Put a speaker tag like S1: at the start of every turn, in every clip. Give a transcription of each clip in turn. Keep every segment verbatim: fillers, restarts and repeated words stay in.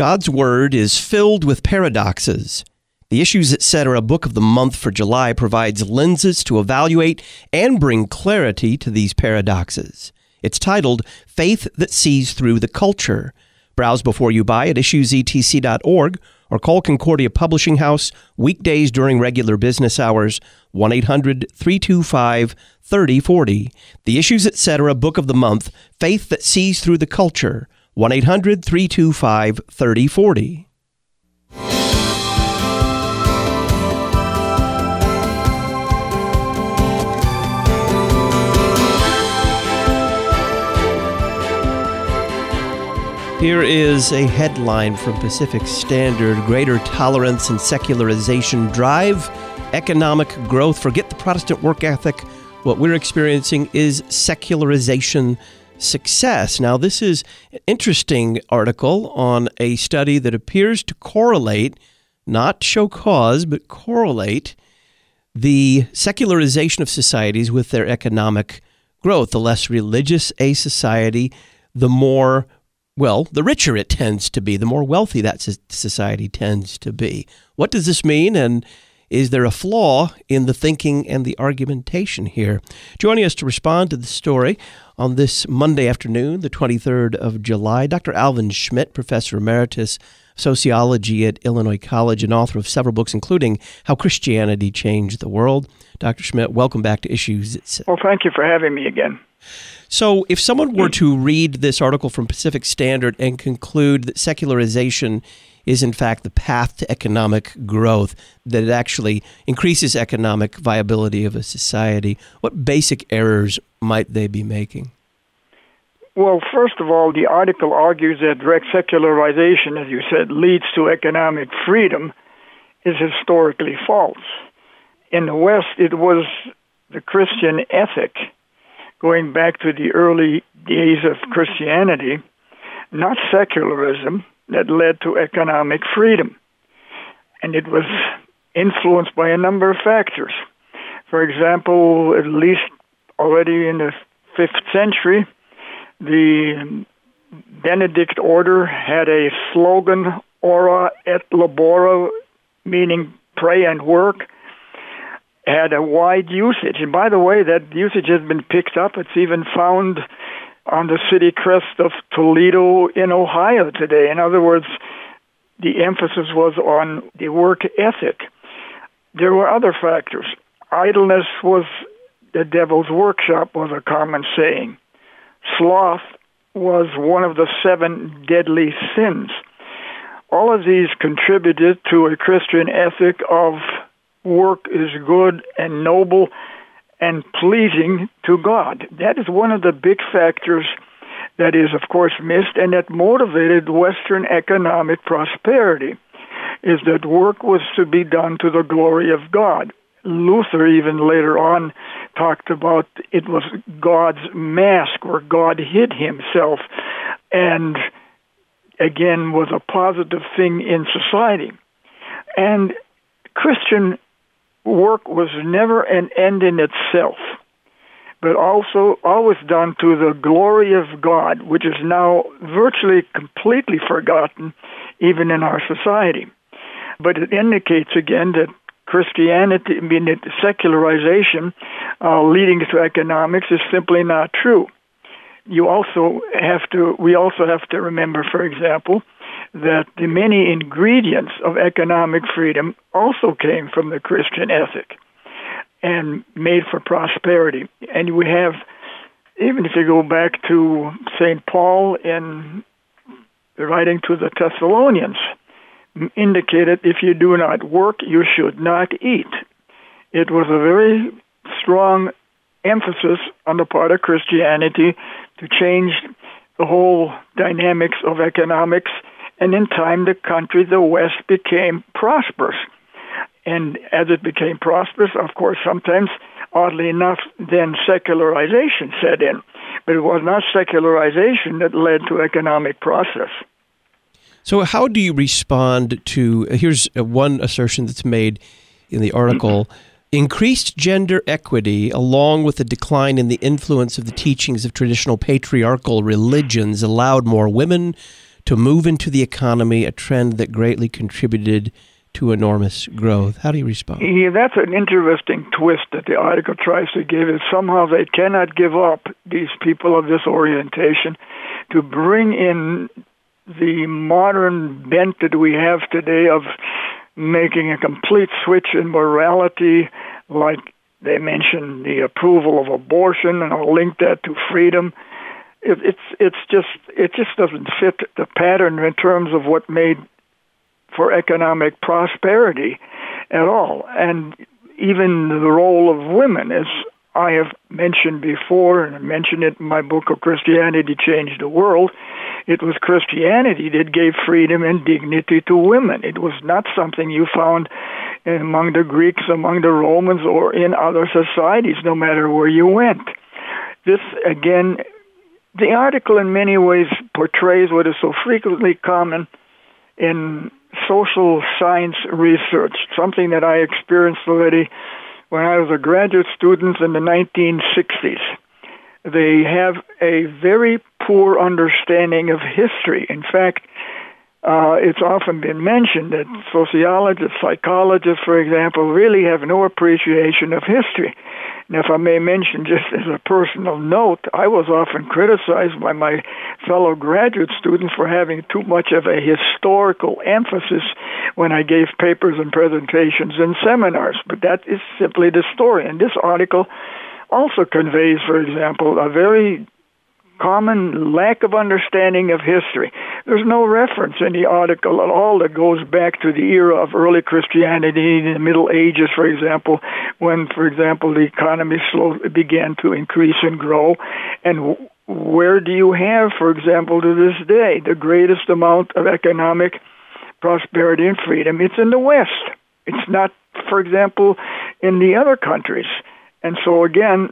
S1: God's Word is filled with paradoxes. The Issues, et cetera book of the month for July provides lenses to evaluate and bring clarity to these paradoxes. It's titled Faith That Sees Through the Culture. Browse before you buy at issues e t c dot org or call Concordia Publishing House weekdays during regular business hours, one eight hundred, three two five, three oh four oh. The Issues, et cetera book of the month, Faith That Sees Through the Culture, one eight hundred, three two five, three oh four oh. Here is a headline from Pacific Standard. Greater tolerance and secularization drive economic growth. Forget the Protestant work ethic. What we're experiencing is secularization success. Now, this is an interesting article on a study that appears to correlate, not show cause, but correlate the secularization of societies with their economic growth. The less religious a society, the more Well, the richer it tends to be, the more wealthy that society tends to be. What does this mean, and is there a flaw in the thinking and the argumentation here? Joining us to respond to the story on this Monday afternoon, the twenty-third of July, Doctor Alvin Schmidt, Professor Emeritus of Sociology at Illinois College and author of several books, including How Christianity Changed the World. Doctor Schmidt, welcome back to Issues.
S2: Well, thank you for having me again.
S1: So if someone were to read this article from Pacific Standard and conclude that secularization is in fact the path to economic growth, that it actually increases economic viability of a society, what basic errors might they be making?
S2: Well, first of all, the article argues that direct secularization, as you said, leads to economic freedom, is historically false. In the West, it was the Christian ethic, going back to the early days of Christianity, not secularism, that led to economic freedom. And it was influenced by a number of factors. For example, at least already in the fifth century, the Benedict order had a slogan, ora et labora, meaning pray and work, had a wide usage. And by the way, that usage has been picked up. It's even found on the city crest of Toledo in Ohio today. In other words, the emphasis was on the work ethic. There were other factors. Idleness was the devil's workshop, was a common saying. Sloth was one of the seven deadly sins. All of these contributed to a Christian ethic of work is good and noble and pleasing to God. That is one of the big factors that is, of course, missed and that motivated Western economic prosperity, is that work was to be done to the glory of God. Luther even later on talked about it was God's mask where God hid himself and, again, was a positive thing in society. And Christian work was never an end in itself, but also always done to the glory of God, which is now virtually completely forgotten even in our society. But it indicates again that Christianity, I mean, that secularization uh, leading to economics is simply not true. You also have to, we also have to remember, for example, that the many ingredients of economic freedom also came from the Christian ethic and made for prosperity. And we have, even if you go back to Saint Paul in writing to the Thessalonians, indicated if you do not work, you should not eat. It was a very strong emphasis on the part of Christianity to change the whole dynamics of economics. And in time, the country, the West, became prosperous. And as it became prosperous, of course, sometimes, oddly enough, then secularization set in. But it was not secularization that led to economic process.
S1: So how do you respond to, here's one assertion that's made in the article, mm-hmm. Increased gender equity, along with the decline in the influence of the teachings of traditional patriarchal religions, allowed more women to move into the economy, a trend that greatly contributed to enormous growth. How do you respond?
S2: Yeah, that's an interesting twist that the article tries to give, is somehow they cannot give up, these people of this orientation, to bring in the modern bent that we have today of making a complete switch in morality, like they mentioned the approval of abortion, and I'll link that to freedom. It, it's it's just it just doesn't fit the pattern in terms of what made for economic prosperity at all. And even the role of women, as I have mentioned before, and I mentioned it in my book of Christianity Changed the World, it was Christianity that gave freedom and dignity to women. It was not something you found among the Greeks, among the Romans, or in other societies, no matter where you went. This, again, the article in many ways portrays what is so frequently common in social science research, something that I experienced already when I was a graduate student in the nineteen sixties. They have a very poor understanding of history. In fact, uh, it's often been mentioned that sociologists, psychologists, for example, really have no appreciation of history. And if I may mention just as a personal note, I was often criticized by my fellow graduate students for having too much of a historical emphasis when I gave papers and presentations and seminars. But that is simply the story. And this article also conveys, for example, a very common lack of understanding of history. There's no reference in the article at all that goes back to the era of early Christianity in the Middle Ages, for example, when, for example, the economy slowly began to increase and grow. And where do you have, for example, to this day, the greatest amount of economic prosperity and freedom? It's in the West. It's not, for example, in the other countries. And so, again,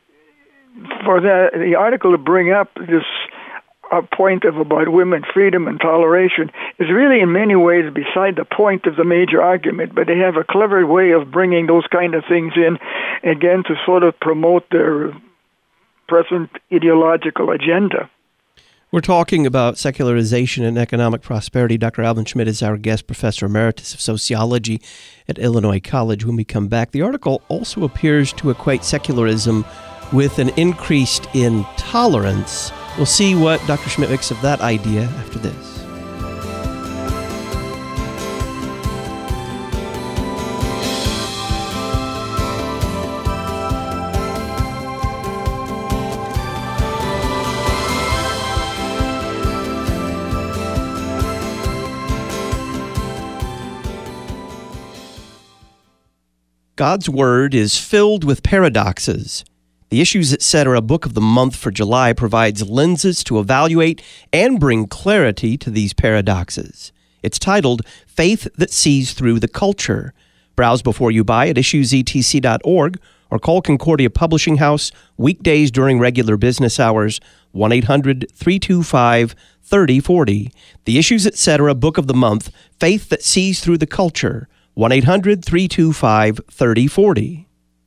S2: for the, the article to bring up this uh, point of about women freedom and toleration is really in many ways beside the point of the major argument, but they have a clever way of bringing those kind of things in, again, to sort of promote their present ideological agenda.
S1: We're talking about secularization and economic prosperity. Doctor Alvin Schmidt is our guest, Professor Emeritus of Sociology at Illinois College. When we come back, the article also appears to equate secularism with an increase in tolerance. We'll see what Doctor Schmidt makes of that idea after this. God's Word is filled with paradoxes. The Issues, et cetera book of the month for July provides lenses to evaluate and bring clarity to these paradoxes. It's titled Faith That Sees Through the Culture. Browse before you buy at issues e t c dot org or call Concordia Publishing House weekdays during regular business hours, one eight hundred, three two five, three oh four oh. The Issues, et cetera book of the month, Faith That Sees Through the Culture, one eight hundred, three two five, three oh four oh.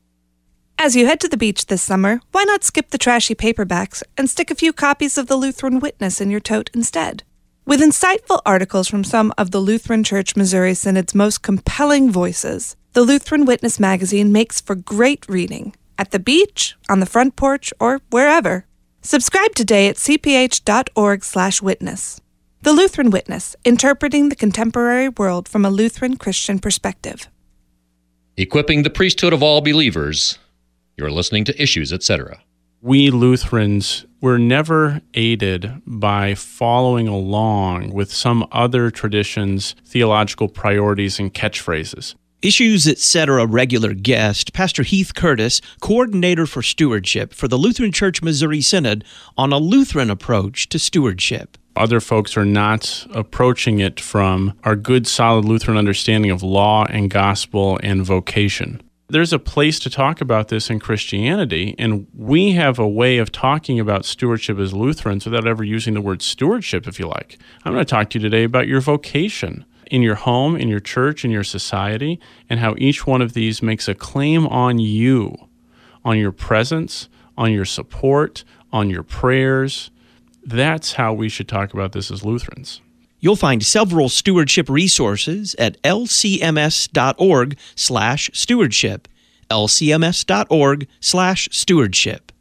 S3: As you head to the beach this summer, why not skip the trashy paperbacks and stick a few copies of the Lutheran Witness in your tote instead? With insightful articles from some of the Lutheran Church Missouri Synod's most compelling voices, the Lutheran Witness magazine makes for great reading at the beach, on the front porch, or wherever. Subscribe today at c p h dot org slash witness. The Lutheran Witness, interpreting the contemporary world from a Lutheran Christian perspective.
S4: Equipping the priesthood of all believers. You're listening to Issues, et cetera.
S5: We Lutherans were never aided by following along with some other traditions' theological priorities and catchphrases.
S1: Issues, et cetera regular guest, Pastor Heath Curtis, coordinator for stewardship for the Lutheran Church Missouri Synod on a Lutheran approach to stewardship.
S5: Other folks are not approaching it from our good, solid Lutheran understanding of law and gospel and vocation. There's a place to talk about this in Christianity, and we have a way of talking about stewardship as Lutherans without ever using the word stewardship, if you like. I'm going to talk to you today about your vocation in your home, in your church, in your society, and how each one of these makes a claim on you, on your presence, on your support, on your prayers. that's how we should talk about this as Lutherans.
S1: You'll find several stewardship resources at l c m s dot org slash stewardship, l c m s dot org slash stewardship.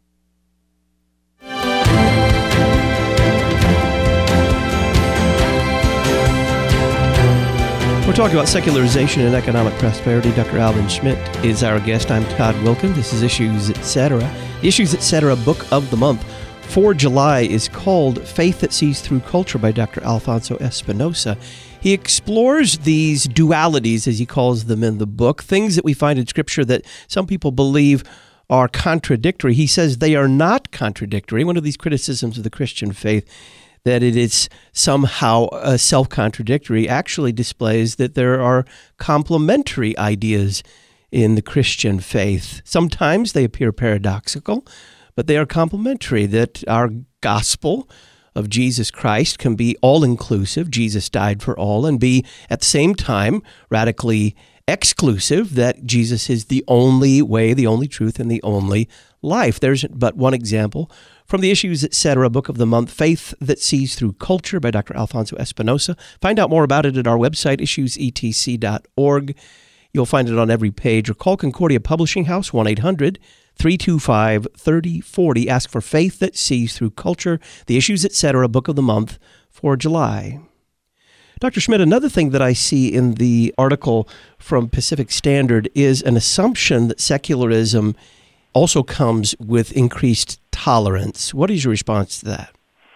S1: We're talking about secularization and economic prosperity. Doctor Alvin Schmidt is our guest. I'm Todd Wilken. This is Issues Etc. The Issues Etc. Book of the Month for July is called Faith That Sees Through Culture by Doctor Alfonso Espinosa. He explores these dualities, as he calls them in the book, things that we find in Scripture that some people believe are contradictory. He says they are not contradictory. One of these criticisms of the Christian faith, that it is somehow uh, self-contradictory, actually displays that there are complementary ideas in the Christian faith. Sometimes they appear paradoxical, but they are complementary, that our gospel of Jesus Christ can be all-inclusive, Jesus died for all, and be at the same time radically exclusive, that Jesus is the only way, the only truth, and the only life. There's but one example from the Issues Etc. Book of the Month, Faith That Sees Through Culture by Doctor Alfonso Espinosa. Find out more about it at our website, issues e t c dot org. You'll find it on every page, or call Concordia Publishing House, one eight hundred three two five three oh four oh. Ask for Faith That Sees Through Culture, the Issues Etc. Book of the Month for July. Doctor Schmidt, another thing that I see in the article from Pacific Standard is an assumption that secularism also comes with increased tolerance. What is your response to that?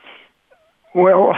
S2: Well,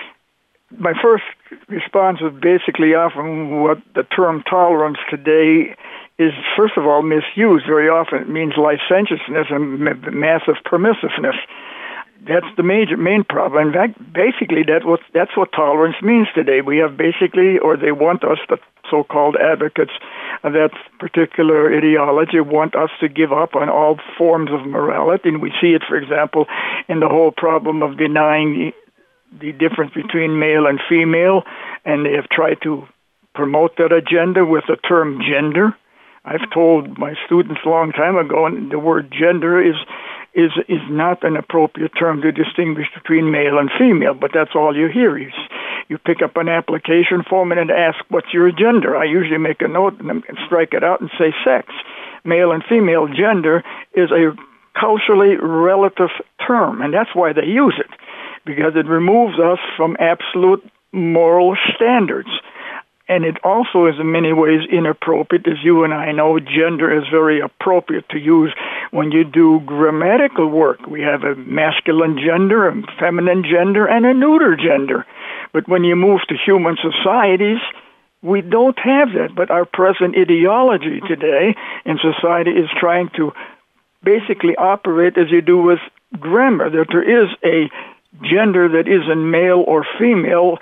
S2: my first response is basically often what the term tolerance today is, first of all, misused. Very often it means licentiousness and massive permissiveness. That's the major main problem. In fact, basically that what that's what tolerance means today. We have basically, or they want us, the so-called advocates of that particular ideology, want us to give up on all forms of morality. And we see it, for example, in the whole problem of denying the difference between male and female, and they have tried to promote that agenda with the term gender. I've told my students a long time ago, and the word gender is is is not an appropriate term to distinguish between male and female, but that's all you hear. You, you pick up an application form and ask, what's your gender? I usually make a note and strike it out and say sex. Male and female gender is a culturally relative term, and that's why they use it, because it removes us from absolute moral standards. And it also is in many ways inappropriate. As you and I know, gender is very appropriate to use when you do grammatical work. We have a masculine gender, a feminine gender, and a neuter gender. But when you move to human societies, we don't have that. But our present ideology today in society is trying to basically operate as you do with grammar, that there is a gender that isn't male or female,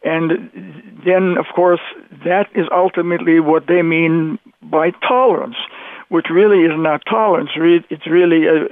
S2: and then, of course, that is ultimately what they mean by tolerance, which really is not tolerance. It's really a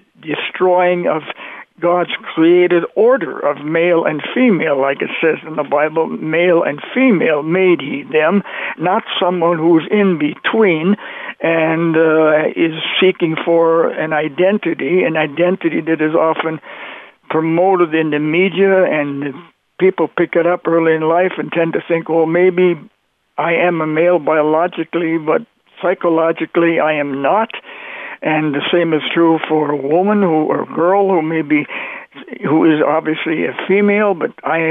S2: destroying of God's created order of male and female, like it says in the Bible, male and female made he them, not someone who's in between and uh, is seeking for an identity, an identity that is often promoted in the media, and people pick it up early in life and tend to think, well, maybe I am a male biologically, but psychologically I am not. And the same is true for a woman who, or a girl who maybe who is obviously a female, but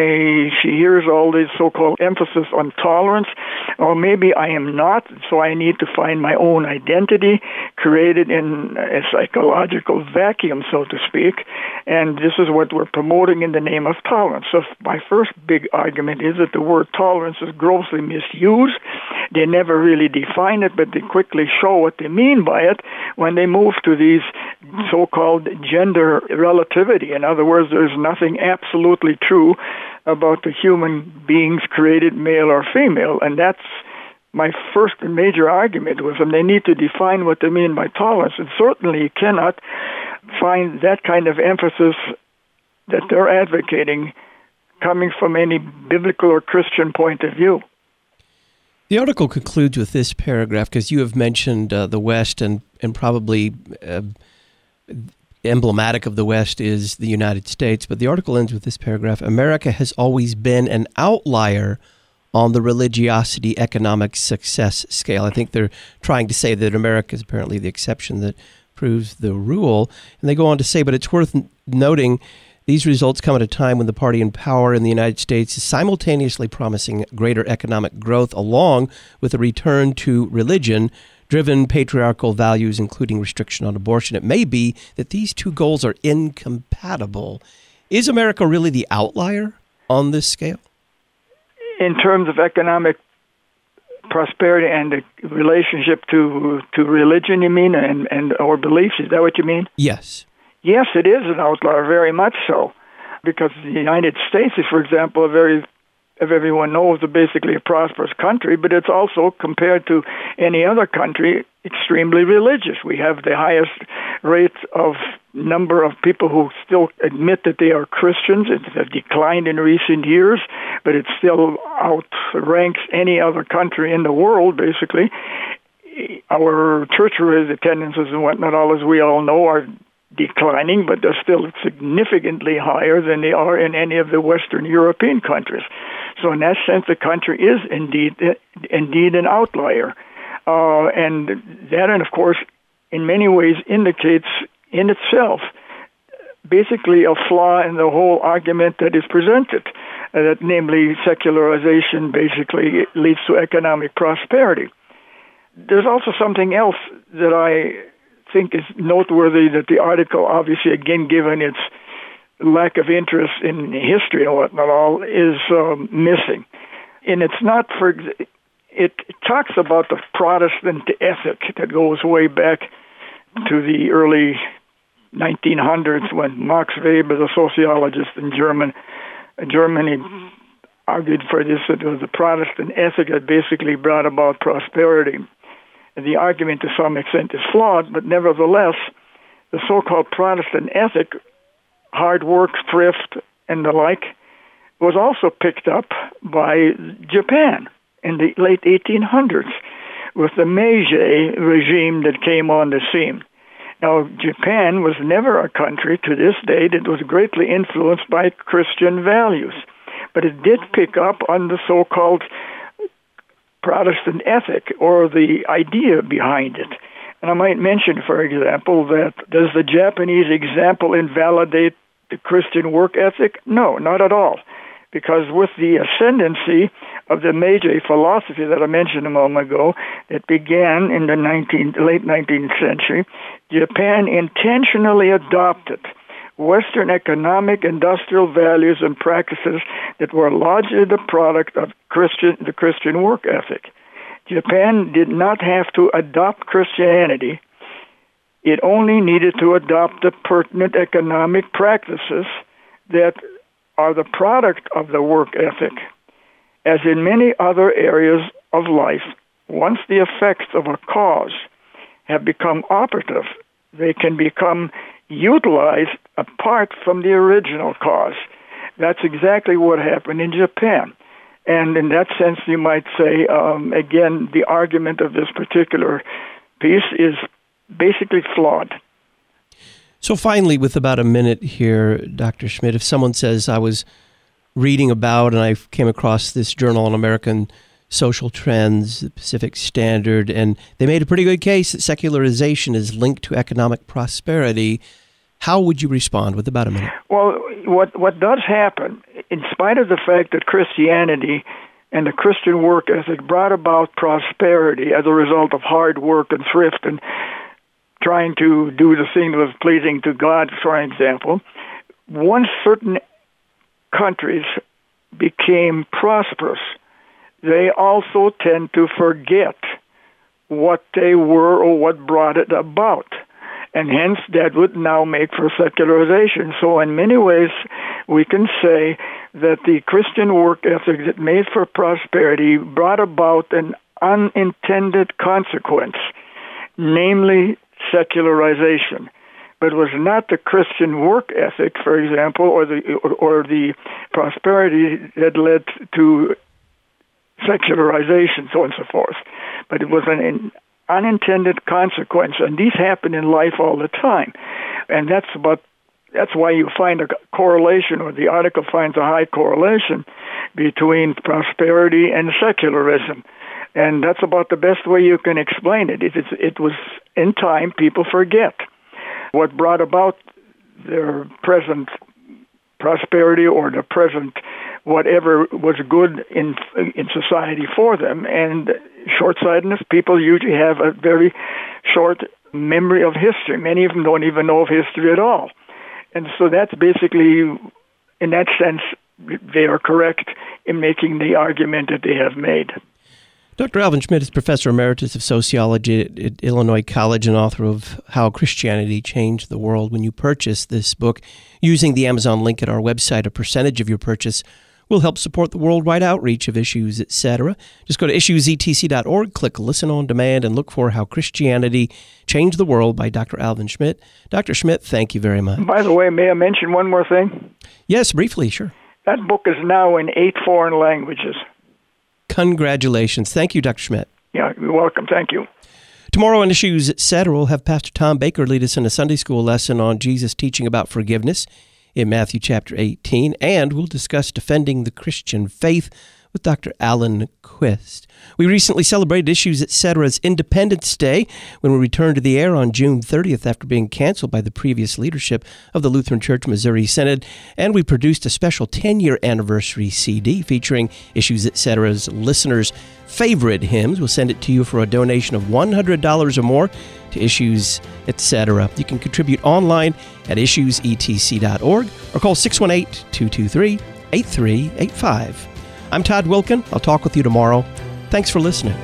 S2: I she hears all this so-called emphasis on tolerance, or maybe I am not, so I need to find my own identity created in a psychological vacuum, so to speak, and this is what we're promoting in the name of tolerance. So my first big argument is that the word tolerance is grossly misused. They never really define it, but they quickly show what they mean by it when they move to these so-called gender relativity. In other words, there's nothing absolutely true about the human beings created male or female, and that's my first major argument with them. They need to define what they mean by tolerance, and certainly you cannot find that kind of emphasis that they're advocating coming from any biblical or Christian point of view.
S1: The article concludes with this paragraph, because you have mentioned uh, the West and, and probably uh, emblematic of the West is the United States. But the article ends with this paragraph: America has always been an outlier on the religiosity economic success scale. I think they're trying to say that America is apparently the exception that proves the rule. And they go on to say, but it's worth noting these results come at a time when the party in power in the United States is simultaneously promising greater economic growth along with a return to religion-driven patriarchal values, including restriction on abortion. It may be that these two goals are incompatible. Is America really the outlier on this scale?
S2: In terms of economic prosperity and the relationship to to religion, you mean, and, and our beliefs, is that what you mean?
S1: Yes.
S2: Yes, it is an outlier, very much so, because the United States is, for example, a very, if everyone knows, a basically a prosperous country, but it's also, compared to any other country, extremely religious. We have the highest rate of number of people who still admit that they are Christians. It's declined in recent years, but it still outranks any other country in the world, basically. Our church-related attendances and whatnot, all as we all know, are declining, but they're still significantly higher than they are in any of the Western European countries. So in that sense, the country is indeed indeed an outlier. Uh, and that, and of course, in many ways indicates in itself basically a flaw in the whole argument that is presented, uh, that namely secularization basically leads to economic prosperity. There's also something else that I think is noteworthy, that the article, obviously, again, given its lack of interest in history and whatnot all, is um, missing. And it's not for, it, it talks about the Protestant ethic that goes way back to the early nineteen hundreds when Max Weber, the sociologist in German, Germany, argued for this, that it was the Protestant ethic that basically brought about prosperity. The argument to some extent is flawed, but nevertheless, the so-called Protestant ethic, hard work, thrift, and the like, was also picked up by Japan in the late eighteen hundreds with the Meiji regime that came on the scene. Now, Japan was never a country to this day that was greatly influenced by Christian values, but it did pick up on the so-called Protestant ethic, or the idea behind it. And I might mention, for example, that does the Japanese example invalidate the Christian work ethic? No, not at all. Because with the ascendancy of the Meiji philosophy that I mentioned a moment ago, that began in the nineteenth, late nineteenth century, Japan intentionally adopted Western economic, industrial values and practices that were largely the product of Christian, the Christian work ethic. Japan did not have to adopt Christianity. It only needed to adopt the pertinent economic practices that are the product of the work ethic. As in many other areas of life, once the effects of a cause have become operative, they can become utilized apart from the original cause. That's exactly what happened in Japan. And in that sense, you might say, um, again, the argument of this particular piece is basically flawed.
S1: So finally, with about a minute here, Doctor Schmidt, if someone says, I was reading about and I came across this journal on American social trends, the Pacific Standard, and they made a pretty good case that secularization is linked to economic prosperity, how would you respond with about a minute?
S2: Well, what what does happen, in spite of the fact that Christianity and the Christian work ethic brought about prosperity as a result of hard work and thrift and trying to do the thing that was pleasing to God, for example, once certain countries became prosperous, they also tend to forget what they were or what brought it about. And hence, that would now make for secularization. So in many ways, we can say that the Christian work ethic that made for prosperity brought about an unintended consequence, namely secularization. But it was not the Christian work ethic, for example, or the or, or the prosperity that led to secularization, so on and so forth. But it was an unintended consequence, and these happen in life all the time. And that's about that's why you find a correlation, or the article finds a high correlation between prosperity and secularism. And that's about the best way you can explain it. It, it, it was, in time, people forget what brought about their present prosperity or the present whatever was good in in society for them. And short-sightedness, people usually have a very short memory of history. Many of them don't even know of history at all. And so that's basically, in that sense, they are correct in making the argument that they have made.
S1: Doctor Alvin Schmidt is Professor Emeritus of Sociology at, at Illinois College and author of How Christianity Changed the World. When you purchase this book using the Amazon link at our website, a percentage of your purchase will help support the worldwide outreach of Issues, et cetera. Just go to issues e t c dot org, click Listen on Demand, and look for How Christianity Changed the World by Doctor Alvin Schmidt. Doctor Schmidt, thank you very much.
S2: By the way, may I mention one more thing?
S1: Yes, briefly, sure.
S2: That book is now in eight foreign languages.
S1: Congratulations. Thank you, Doctor Schmidt.
S2: Yeah, you're welcome. Thank you.
S1: Tomorrow on Issues, et cetera, we'll have Pastor Tom Baker lead us in a Sunday school lesson on Jesus teaching about forgiveness in Matthew chapter eighteen, and we'll discuss defending the Christian faith with Doctor Alan Quist. We recently celebrated Issues, et cetera's Independence Day when we returned to the air on June thirtieth after being canceled by the previous leadership of the Lutheran Church Missouri Synod, and we produced a special ten-year anniversary C D featuring Issues, et cetera's listeners' favorite hymns. We'll send it to you for a donation of one hundred dollars or more to Issues, et cetera. You can contribute online at issues e t c dot org or call six one eight, two two three, eight three eight five. I'm Todd Wilken. I'll talk with you tomorrow. Thanks for listening.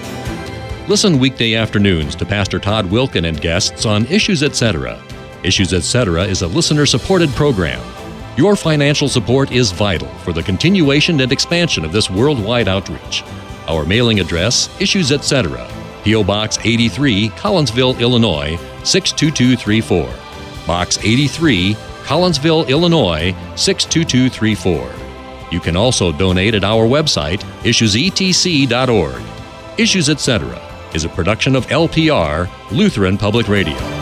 S4: Listen weekday afternoons to Pastor Todd Wilken and guests on Issues, et cetera. Issues, et cetera is a listener-supported program. Your financial support is vital for the continuation and expansion of this worldwide outreach. Our mailing address, Issues, et cetera, P O. Box eighty-three, Collinsville, Illinois, six two two three four. Box eighty-three, Collinsville, Illinois, six two two three four. You can also donate at our website, issues e t c dot org. Issues, et cetera is a production of L P R, Lutheran Public Radio.